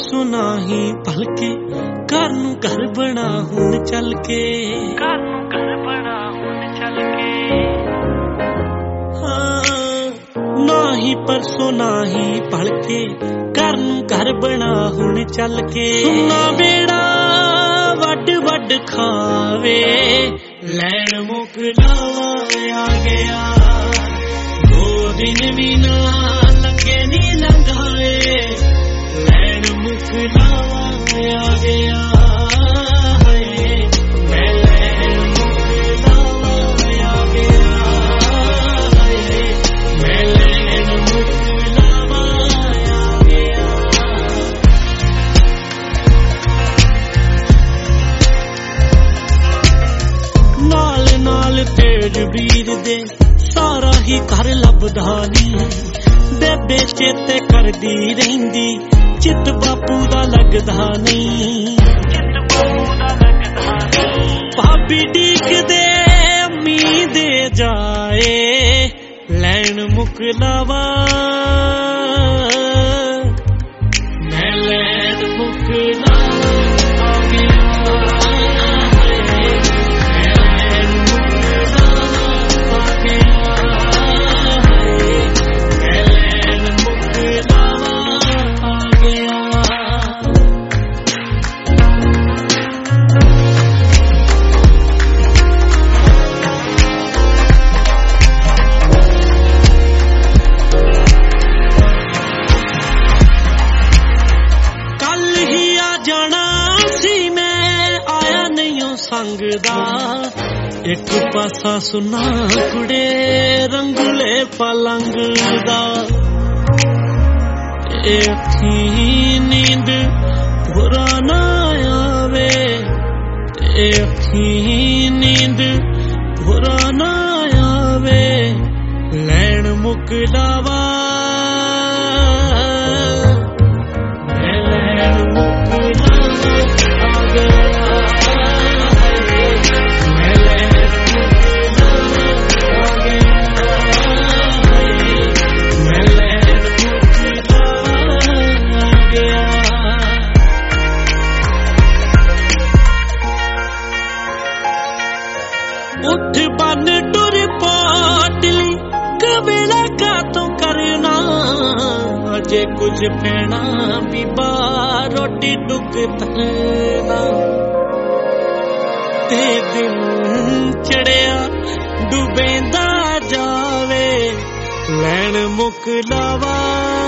परसों नाही भलके घर नूं घर बना हुण चल के घर नूं घर बना हुण चल के नाही परसों नाही भलके घर नूं घर बना हुण चल के सुना बेड़ा वड वड खावे लैण मुक लावा आ गया दो दिन भी ना लंघे नी लंघाए लैण मुक लावा आ गया मैं लैण मुक लावा आ गया मैं लैण मुक लावा आ गया नाल नाल तेज बीर दे सारा ही घर लभदा नी बेबे चेते करदी रहिंदी चित बापू दा लगदा नहीं भाभी डीक दे अम्मी दे जाए लैण मुक लावा मैं लैण मुक लावा आ गया संगदा एक पासा सुना कुड़े रंगले पलंग दा एथी नींद पुराना आवे एथी नींद पुराना आवे लैण मुक लावा मैं लैण मुक लावा आ गया उठ बन टुर पाटली कबेला का तो करना अजे कुछ पैना बीबा रोटी टुक तरना ते दिन चढ़िया डुबेंदा जावे लैण मुक लावा